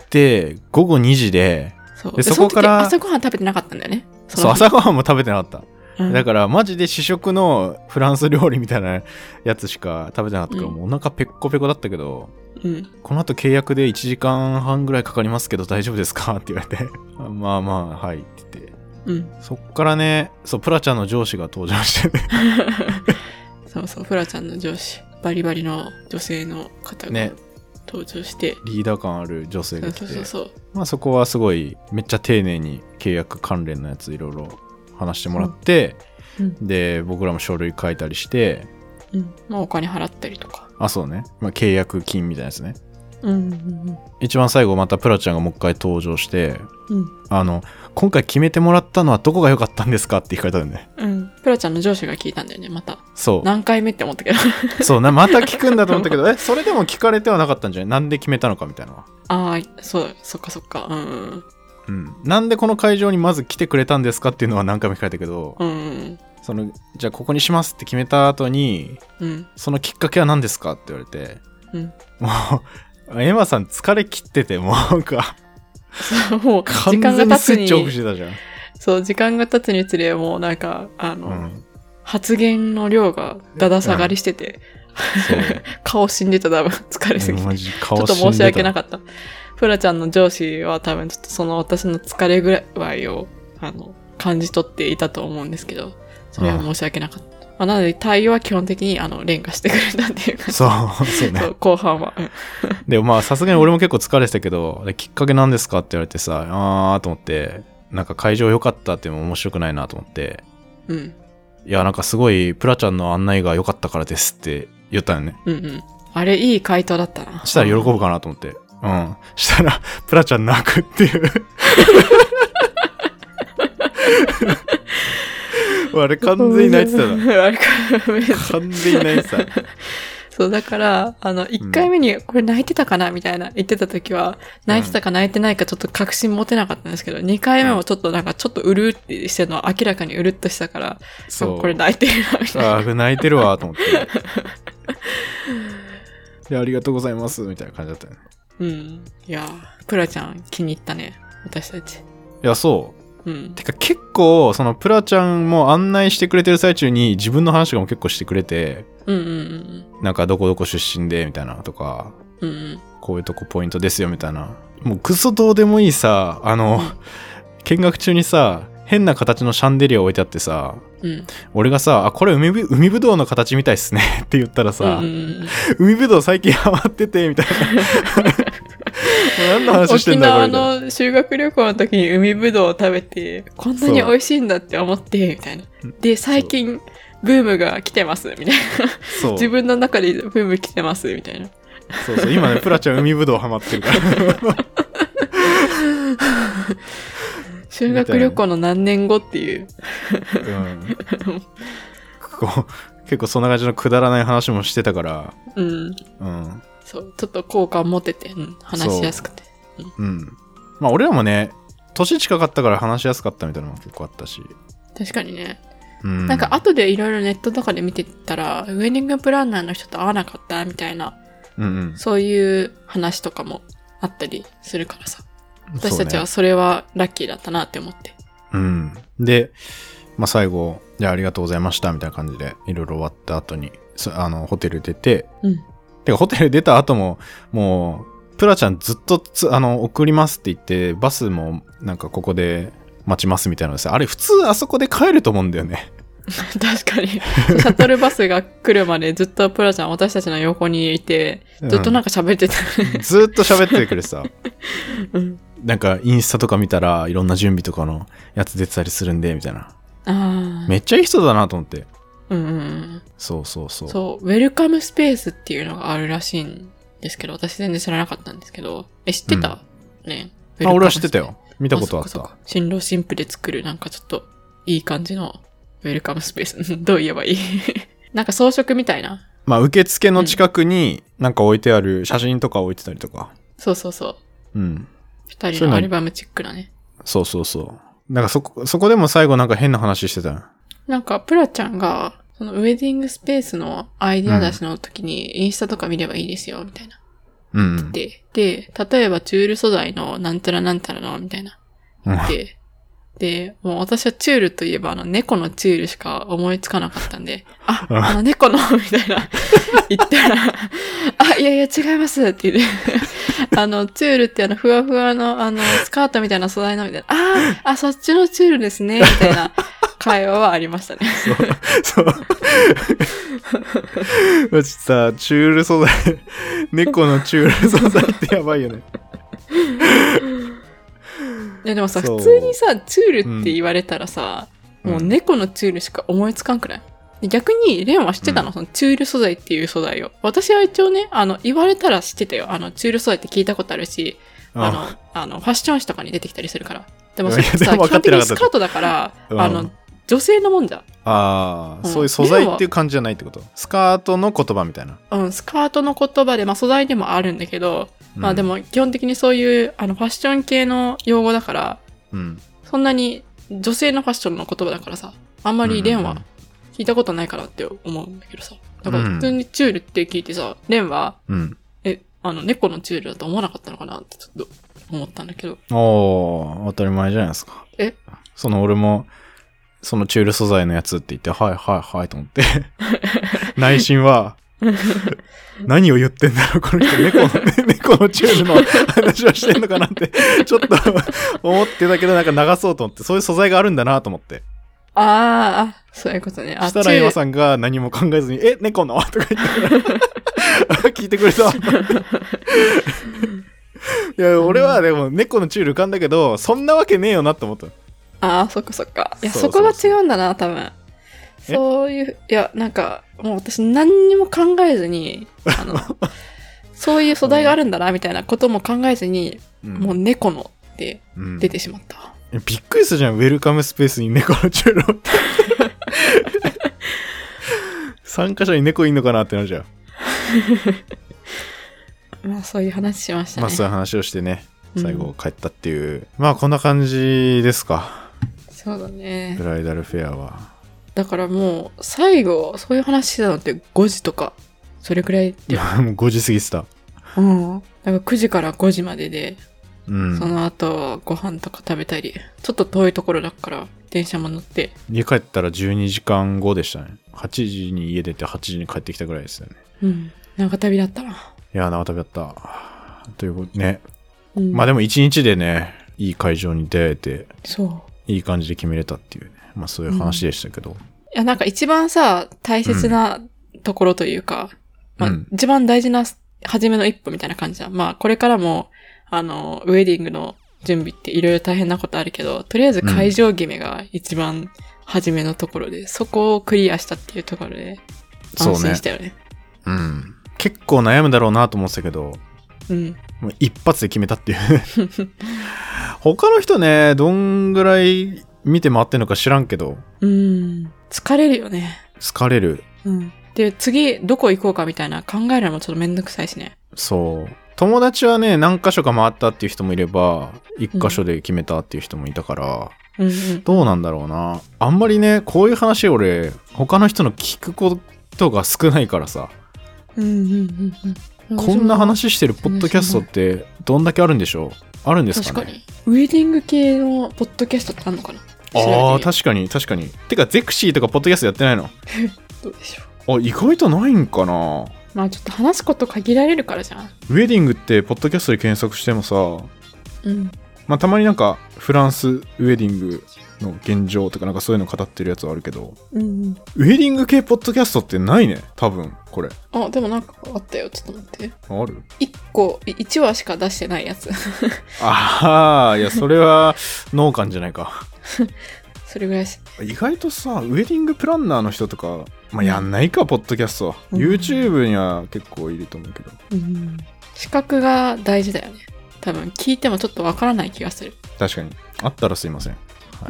午後2時で、 でそこから朝ごはん食べてなかったんだよね。 そう、朝ごはんも食べてなかった。だから、マジで試食のフランス料理みたいなやつしか食べてなかったから、もうお腹ペッコペコだったけど、この後契約で1時間半ぐらいかかりますけど大丈夫ですかって言われて、まあまあ、はいって言って。そっからね、そう、プラちゃんの上司が登場してね。 そう、プラちゃんの上司、バリバリの女性の方が登場して、 リーダー感ある女性が来て、まあそこはすごいめっちゃ丁寧に契約関連のやついろいろ話してもらって、で僕らも書類書いたりして、 まあお金払ったりとか。 そうね、まあ契約金みたいなやつね。一番最後またプラちゃんがもう一回登場して、今回決めてもらったのはどこが良かったんですかって聞かれたんだよね。 プラちゃんの上司が聞いたんだよね、また。 そう。 何回目って思ったけど。 そうな、また聞くんだと思ったけど、それでも聞かれてはなかったんじゃない？なんで決めたのかみたいな。 そっか。 なんでこの会場にまず来てくれたんですかっていうのは何回も聞かれたけど、じゃあここにしますって決めた後に、そのきっかけは何ですかって言われて、もう、エマさん疲れ切ってて、もうなんか、 もう時間が経つに、 そう、 時間が経つにつれ、もうなんか、発言の量がだだ下がりしてて、顔死んでた、多分、疲れすぎて。ちょっと申し訳なかった。プラちゃんの上司は多分ちょっとその私の疲れぐらいを、感じ取っていたと思うんですけど、それは申し訳なかった。なので対応は基本的に連歌してくれたっていう感じ。 そうね。 後半は。 でもまあさすがに俺も結構疲れてたけど、きっかけなんですかって言われてさ、と思って、なんか会場良かったっていうのも面白くないなと思って。いやなんかすごいプラちゃんの案内が良かったからですって言ったよね。 あれいい回答だったな。 したら喜ぶかなと思って。したらプラちゃん泣くっていう。あれ完全に泣いてたな。完全に泣いてた。 そう、だから、1回目にこれ泣いてたかなみたいな言ってた時は、泣いてたか泣いてないかちょっと確信持てなかったんですけど、2回目もちょっとなんかちょっとうるってしてるのは明らかにうるっとしたから、そう、これ泣いてるな、みたいな。 泣いてるわ、と思って。いや、ありがとうございます、みたいな感じだったね。 いや、プラちゃん気に入ったね、私たち。 いや、そう。 うん。 てか結構、そのプラちゃんも案内してくれてる最中に自分の話とかも結構してくれて、 うんうんうん。 なんかどこどこ出身で、みたいなとか、 うんうん。 こういうとこポイントですよ、みたいな。もうクソどうでもいいさ、見学中にさ、変な形のシャンデリア置いてあってさ、 うん、 俺がさ、これ海ぶどうの形みたいっすねって言ったらさ、海ぶどう最近ハマってて、みたいな。何の話してんだこれ。 沖縄の修学旅行の時に海ぶどうを食べて、こんなに美味しいんだって思って、みたいな。で、最近、ブームが来てます、みたいな。そう。自分の中でブーム来てます、みたいな。 そうそう、今ね、プラちゃん海ぶどうハマってるから。 修学旅行の何年後っていう。 結構そんな感じのくだらない話もしてたから。 うん。そう、ちょっと好感持ってて、話しやすくて。 まあ俺らもね、年近かったから話しやすかったみたいなのも結構あったし。 確かにね。なんか後でいろいろネットとかで見てたら、ウェディングプランナーの人と会わなかったみたいな、そういう話とかもあったりするからさ。私たちはそれはラッキーだったなって思って。 で、まあ、最後、じゃあありがとうございましたみたいな感じで、いろいろ終わった後に、ホテル出て、てかホテル出た後も、もう、プラちゃんずっと送りますって言って、バスもなんかここで待ちますみたいなのです。あれ普通あそこで帰ると思うんだよね。 確かに。シャトルバスが来るまでずっとプラちゃん私たちの横にいて、ずっとなんか喋ってた。 ずっと喋ってくれさ。なんかインスタとか見たらいろんな準備とかのやつ出てたりするんでみたいな。めっちゃいい人だなと思って。そう。 そう、ウェルカムスペースっていうのがあるらしいんですけど、私全然知らなかったんですけど、知ってた、ね。 俺は知ってたよ。見たことあった。 新郎新婦で作るなんかちょっといい感じのウェルカムスペース。どう言えばいいなんか装飾みたいな。 まあ受付の近くになんか置いてある写真とか置いてたりとか。 そう。二人のアルバムチックなね。 そう。なんかそこでも最後なんか変な話してた。 なんかプラちゃんが、そのウェディングスペースのアイディア出しの時にインスタとか見ればいいですよ、みたいな。で、例えばチュール素材のなんたらなんたらの、みたいな。で、もう私はチュールといえば猫のチュールしか思いつかなかったんで、猫の、みたいな、言ったら、いや違いますって言って、チュールってふわふわのスカートみたいな素材のみたいな、そっちのチュールですね、みたいな会話はありましたね。 そう。マジさ、チュール素材、猫のチュール素材ってやばいよね。 いやでもさ、普通にさ、チュールって言われたらさ、もう猫のチュールしか思いつかんくない？逆に、レンは知ってたの、そのチュール素材っていう素材を。私は一応ね、言われたら知ってたよ。チュール素材って聞いたことあるし、ファッション誌とかに出てきたりするから。でもさ、基本的にスカートだから、女性のもんじゃ。 そういう素材っていう感じじゃないってこと？スカートの言葉みたいな。 スカートの言葉で、素材でもあるんだけど、でも基本的にそういうファッション系の用語だから、そんなに女性のファッションの言葉だからさ、あんまりレンは聞いたことないかなって思うんだけどさ。だから普通にチュールって聞いてさ、レンは、猫のチュールだと思わなかったのかなってちょっと思ったんだけど。 当たり前じゃないですか。俺も、そのチュール素材のやつって言って、はいと思って。内心は、何を言ってんだろうこの人、猫のチュールの話をしてんのかなって、ちょっと思ってたけど、なんか流そうと思って、そういう素材があるんだなと思って。 そういうことね。 したら今さんが何も考えずに、猫のとか言ったら、聞いてくれた。いや、俺はでも猫のチュール浮かんだけど、そんなわけねえよなって思った。 そっか。いや、そこが違うんだな、多分。そういう、いや、なんか、もう私何にも考えずに、そういう素材があるんだな、みたいなことも考えずに、もう猫のって出てしまった。 びっくりするじゃん、ウェルカムスペースに猫のチュールを。参加者に猫いんのかなってなるじゃん。 そういう話しましたね。 そういう話をしてね、最後帰ったっていう。こんな感じですか。 そうだね。 ブライダルフェアは。 だからもう、最後、そういう話してたのって5時とか、それくらいで。 もう5時過ぎてた。 だから9時から5時までで、 うん、 その後ご飯とか食べたり、ちょっと遠いところだから電車も乗って。 家帰ったら12時間後でしたね。8時に家出て8時に帰ってきたぐらいですよね。 うん。長旅だったな。 いや、長旅だった。ということね。うん、まあでも1日でね、いい会場に出会えて、 そう。 いい感じで決めれたっていうね。まあそういう話でしたけど。いや、なんか一番さ、大切なところというか、まあ、一番大事な初めの一歩みたいな感じだ。まあこれからも、ウェディングの準備っていろいろ大変なことあるけど、とりあえず会場決めが一番初めのところで、そこをクリアしたっていうところで、安心したよね。 うん。結構悩むだろうなと思ってたけど、 うん。 もう一発で決めたっていう。他の人ね、どんぐらい見て回ってんのか知らんけど。 疲れるよね。 疲れる。 うん。で、次どこ行こうかみたいな考えるのもちょっとめんどくさいしね。 そう。友達はね、何箇所か回ったっていう人もいれば、一箇所で決めたっていう人もいたから、どうなんだろうな。あんまりね、こういう話俺、他の人の聞くことが少ないからさ。こんな話してるポッドキャストってどんだけあるんでしょう？あるんですかね？ 確かに。ウェディング系のポッドキャストってあるのかな？ ああ、確かに。てか、ゼクシーとかポッドキャストやってないの？ どうでしょう？あ、意外とないんかな。 まあちょっと話すこと限られるからじゃん。 ウェディングってポッドキャストで検索してもさ、まあたまになんかフランスウェディングの現状とかなんかそういうの語ってるやつはあるけど、ウェディング系ポッドキャストってないね、多分これ。 あ、でもなんかあったよ、ちょっと待って。 ある ？1話しか出してないやつ。 ああ、いやそれは農家じゃないか。 それぐらいし。 意外とさ、ウェディングプランナーの人とか、まあやんないか、ポッドキャストは。YouTube には結構いると思うけど。 資格が大事だよね。多分聞いてもちょっとわからない気がする。 確かに。あったらすいません。はい。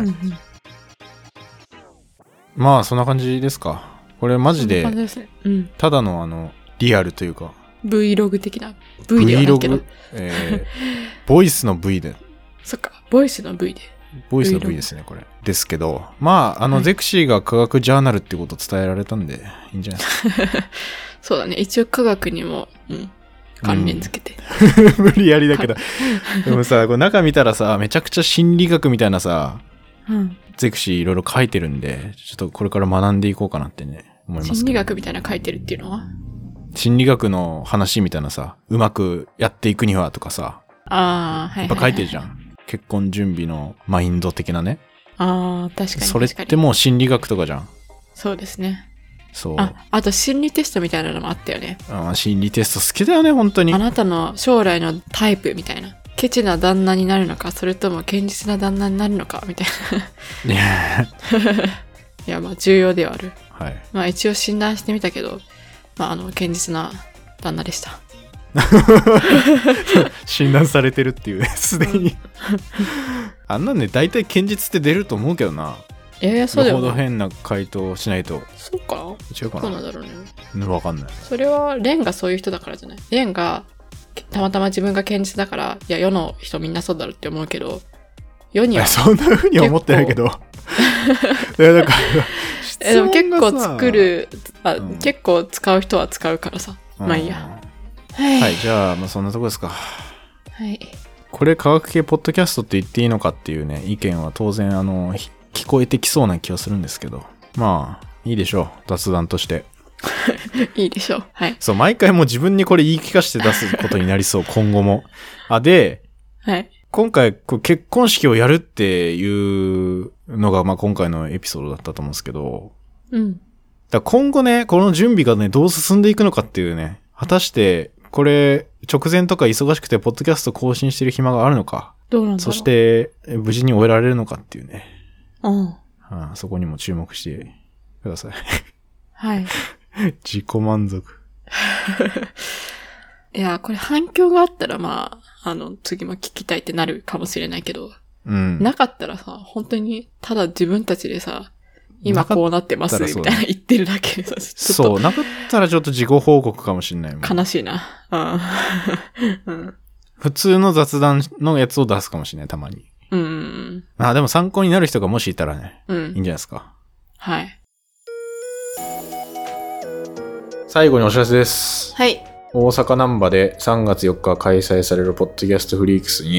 まあそんな感じですか。これマジで、ただのリアルというか。 Vlog 的な。V ではないけど。 ボイスの V で。 そっか、ボイスの V で。 ボイスの V ですね、これ。ですけど、まあ、ゼクシーが科学ジャーナルってことを伝えられたんで、いいんじゃないですか。 そうだね。一応科学にも、関連付けて。 無理やりだけど。でもさ、これ中見たらさ、めちゃくちゃ心理学みたいなさ、ゼクシーいろいろ書いてるんで、ちょっとこれから学んでいこうかなってね、思いますけど。 心理学みたいな書いてるっていうのは？ 心理学の話みたいなさ、うまくやっていくにはとかさ、やっぱ書いてるじゃん。結婚準備のマインド的なね。 ああ、確かに。 それってもう心理学とかじゃん。 そうですね。 そう。 あと心理テストみたいなのもあったよね。 心理テスト好きだよね、本当に。 あなたの将来のタイプみたいな。ケチな旦那になるのか、それとも堅実な旦那になるのか、みたいな。いや、まあ重要ではある。 はい。 まあ一応診断してみたけど、まあ堅実な旦那でした。 診断されてるっていうね、すでに。あんなんね、大体堅実って出ると思うけどな。 いやそうだよ。 よほど変な回答をしないと。 そうかな？ 違うかな？ そうなんだろうね。 わかんない。 それは、レンがそういう人だからじゃない？レンが、たまたま自分が堅実だから、いや、世の人みんなそうだろうって思うけど、世には。 そんな風には思ってないけど。だからでも結構作る、結構使う人は使うからさ。まあいいや。 はい、じゃあ、まあそんなとこですか。 はい。 これ科学系ポッドキャストって言っていいのかっていうね、意見は当然聞こえてきそうな気はするんですけど、まあ、いいでしょう。雑談として。 いいでしょう。はい。 そう、毎回もう自分にこれ言い聞かせて出すことになりそう、今後も。で、 はい。 今回、結婚式をやるっていうのが、まあ今回のエピソードだったと思うんですけど、だ今後ね、この準備がね、どう進んでいくのかっていうね、果たして、これ、直前とか忙しくて、ポッドキャスト更新してる暇があるのか。 どうなんだろう。 そして、無事に終えられるのかっていうね。そこにも注目してください。 はい。 自己満足。 いや、これ反響があったら、まあ、次も聞きたいってなるかもしれないけど、なかったらさ、本当に、ただ自分たちでさ、今こうなってますみたいな言ってるだけでさ、 そう、なかったらちょっと自己報告かもしれないもん。 悲しいな。 普通の雑談のやつを出すかもしれない、たまに。でも参考になる人がもしいたらね、いいんじゃないですか。 はい。 最後にお知らせです。 はい。 大阪難波で3月4日開催されるポッドキャストフリークスに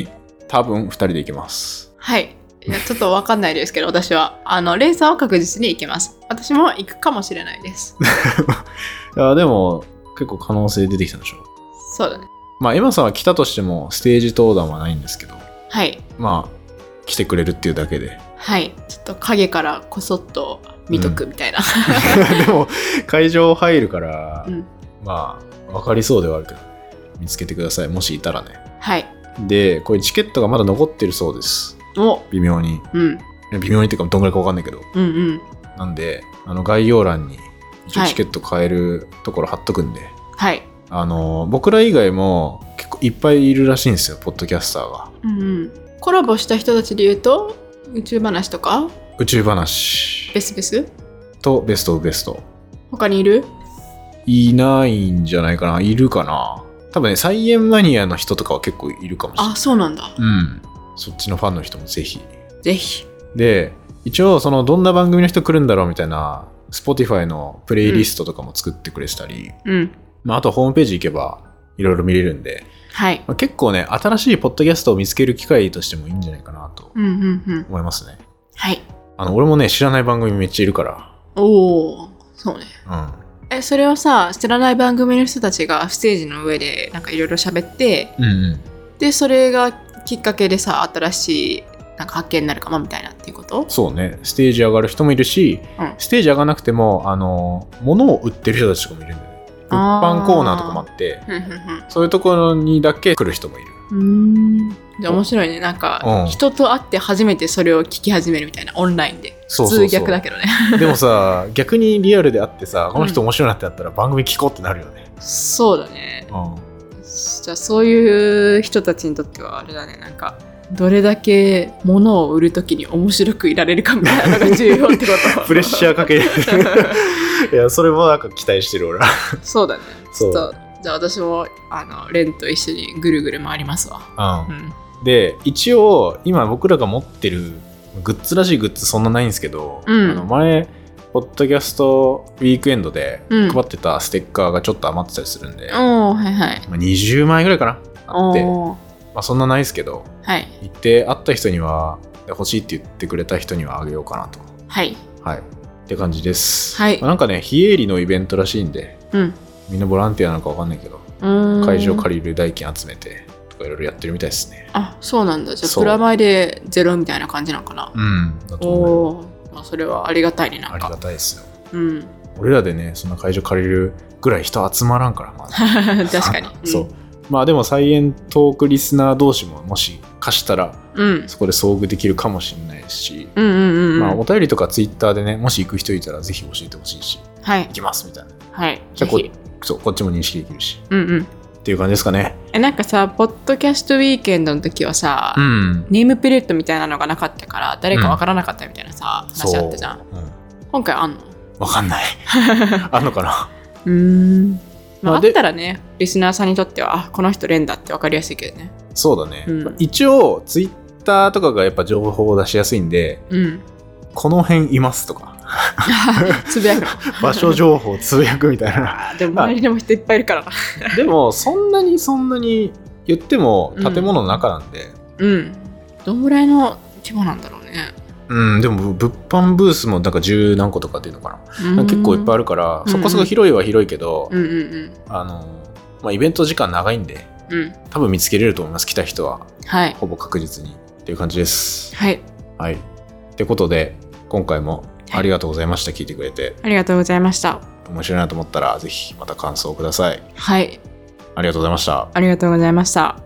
多分2人で行きます。 はい。いやちょっと分かんないですけど、私はレーサーは確実に行けます。私も行くかもしれないです。 いやでも結構可能性出てきたんでしょ。 そうだね。 まあエマさんは来たとしてもステージ登壇はないんですけど、 はい。 まあ来てくれるっていうだけで、 はい。ちょっと影からこそっと見とくみたいな。 でも会場入るから、まあ分かりそうではあるけど、見つけてください、もしいたらね。 はい。 でこれチケットがまだ残ってるそうです。微妙に。微妙にっていうかどんぐらいか分かんないけど。なんで概要欄に一応チケット買えるところ貼っとくんで。 はい。 僕ら以外も結構いっぱいいるらしいんですよ、ポッドキャスターが。 コラボした人たちで言うと宇宙話とか、 宇宙話ベスとベストオブベスト。 他にいる？ いないんじゃないかな。いるかな。多分ね、サイエンマニアの人とかは結構いるかもしれない。 あ、そうなんだ。 そっちのファンの人もぜひ。で、一応どんな番組の人来るんだろうみたいな Spotify のプレイリストとかも作ってくれてたり、あとホームページ行けばいろいろ見れるんで、 はい。 結構ね、新しいポッドキャストを見つける機会としてもいいんじゃないかなと思いますね。 はい。 俺もね、知らない番組めっちゃいるから。 おー、そうね。それはさ、知らない番組の人たちがステージの上でなんかいろいろ喋って、でそれがきっかけでさ、新しいなんか発見になるかもみたいなっていうこと？そうね。ステージ上がる人もいるし、ステージ上がらなくても物を売ってる人たちとかもいるんだよね。物販コーナーとかもあって、そういうところにだけ来る人もいる。 じゃあ面白いね。なんか、人と会って初めてそれを聞き始めるみたいな、オンラインで。普通逆だけどね。 でもさ、逆にリアルで会ってさ、この人面白いなってなったら番組聞こうってなるよね。 そうだね。じゃあそういう人たちにとってはあれだね、なんかどれだけ物を売るときに面白くいられるかみたいなのが重要ってことプレッシャーかけるいや、それもなんか期待してる俺は。 そうだね。ちょっとじゃあ私もレンと一緒にぐるぐる回りますわ。 で、一応今僕らが持ってるグッズらしいグッズそんなないんですけど、前ポッドキャストウィークエンドで配ってたステッカーがちょっと余ってたりするんで、20枚ぐらいかなあって、そんなないですけど、行って会った人には欲しいって言ってくれた人にはあげようかなと。って感じです。なんかね、非営利のイベントらしいんで、みんなボランティアなのか分かんないけど、会場借りる代金集めてとかいろいろやってるみたいですね。 あ、そうなんだ。じゃあプラマイでゼロみたいな感じなのかな。 だと思う。 それはありがたいね。なんかありがたいですよ。俺らでね、そんな会場借りるぐらい人集まらんから、まだ確かに。 そう。まあでもサイエントークリスナー同士ももし貸したら、そこで遭遇できるかもしれないし、まあお便りとかツイッターでね、もし行く人いたらぜひ教えてほしいし、行きますみたいな。じゃあこっちも認識できるし、っていう感じですかね。 なんかさ、ポッドキャストウィークエンドの時はさ、ネームプレートみたいなのがなかったから誰かわからなかったみたいなさ、話あったじゃん。今回あんの？ わかんない。あんのかな。 あったらね、リスナーさんにとってはこの人レンだって分かりやすいけどね。 そうだね。一応ツイッターとかがやっぱ情報を出しやすいんで、この辺いますとかつぶやく場所情報つぶやくみたいな。 でも周りにも人いっぱいいるからな。 でもそんなに言っても建物の中なんで、 どんぐらいの規模なんだろうね。 でも物販ブースもなんか10何個とかっていうのかな、結構いっぱいあるから、そこそこ広いは広いけど、イベント時間長いんで、多分見つけれると思います。来た人は、ほぼ確実にっていう感じです。ってことで今回もありがとうございました。聞いてくれてありがとうございました。 面白いなと思ったらぜひまた感想をください。 はい、 ありがとうございました。 ありがとうございました。